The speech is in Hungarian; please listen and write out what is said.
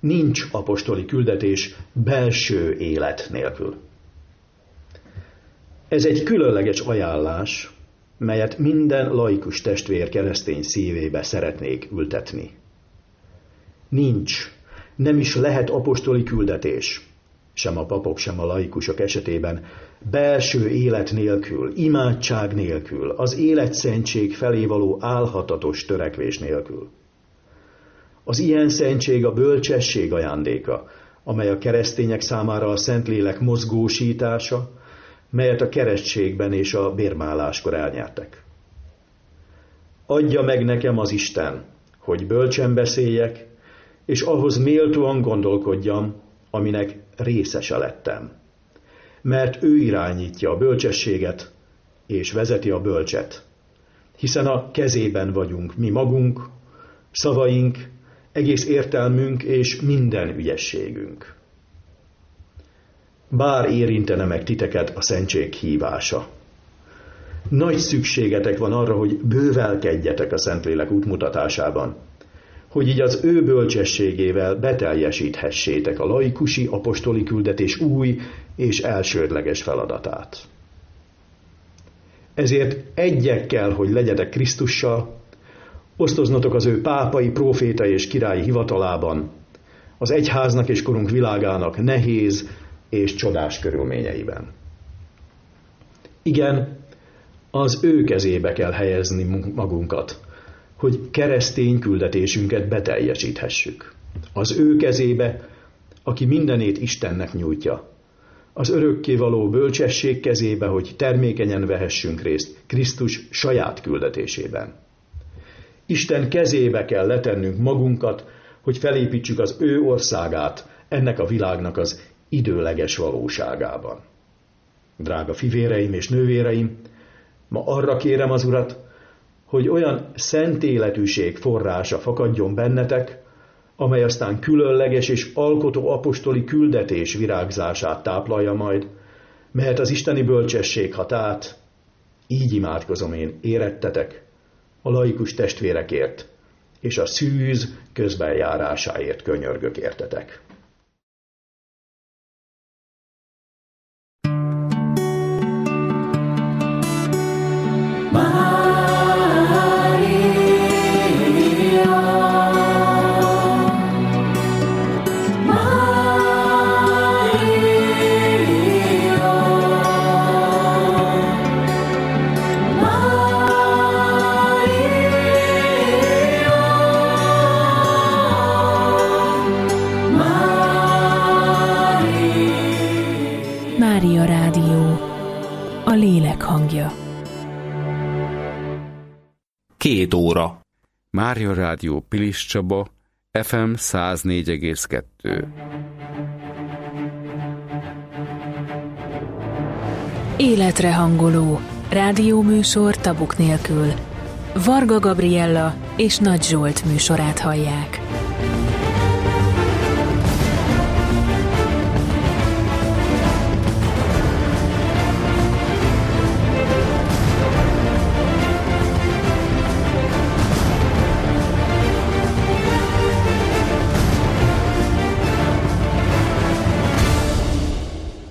nincs apostoli küldetés belső élet nélkül. Ez egy különleges ajánlás, melyet minden laikus testvér keresztény szívébe szeretnék ültetni. Nincs, nem is lehet apostoli küldetés, sem a papok, sem a laikusok esetében, belső élet nélkül, imádság nélkül, az életszentség felé való álhatatos törekvés nélkül. Az ilyen szentség a bölcsesség ajándéka, amely a keresztények számára a Szentlélek mozgósítása, melyet a keresztségben és a bérmáláskor elnyertek. Adja meg nekem az Isten, hogy bölcsen beszéljek, és ahhoz méltóan gondolkodjam, aminek részese lettem. Mert ő irányítja a bölcsességet, és vezeti a bölcset, hiszen a kezében vagyunk mi magunk, szavaink, egész értelmünk és minden ügyességünk. Bár érintene meg titeket a szentség hívása. Nagy szükségetek van arra, hogy bővelkedjetek a Szentlélek útmutatásában, hogy így az ő bölcsességével beteljesíthessétek a laikusi apostoli küldetés új és elsődleges feladatát. Ezért egyek kell, hogy legyetek Krisztussal, osztoznotok az ő pápai, prófétai és királyi hivatalában, az egyháznak és korunk világának nehéz és csodás körülményeiben. Igen, az ő kezébe kell helyezni magunkat, hogy keresztény küldetésünket beteljesíthessük. Az ő kezébe, aki mindenét Istennek nyújtja. Az örökkévaló bölcsesség kezébe, hogy termékenyen vehessünk részt Krisztus saját küldetésében. Isten kezébe kell letennünk magunkat, hogy felépítsük az ő országát ennek a világnak az időleges valóságában. Drága fivéreim és nővéreim, ma arra kérem az Urat, hogy olyan szent életűség forrása fakadjon bennetek, amely aztán különleges és alkotó apostoli küldetés virágzását táplalja majd, melyet az isteni bölcsesség hat át. Így imádkozom én érettetek, a laikus testvérekért, és a szűz közbenjárásáért könyörgök értetek. Mária Rádió, a lélek hangja. 2 óra. Mária Rádió Pilis Csaba, FM 104,2. Életre hangoló rádióműsor tabuk nélkül. Varga Gabriella és Nagy Zsolt műsorát hallják.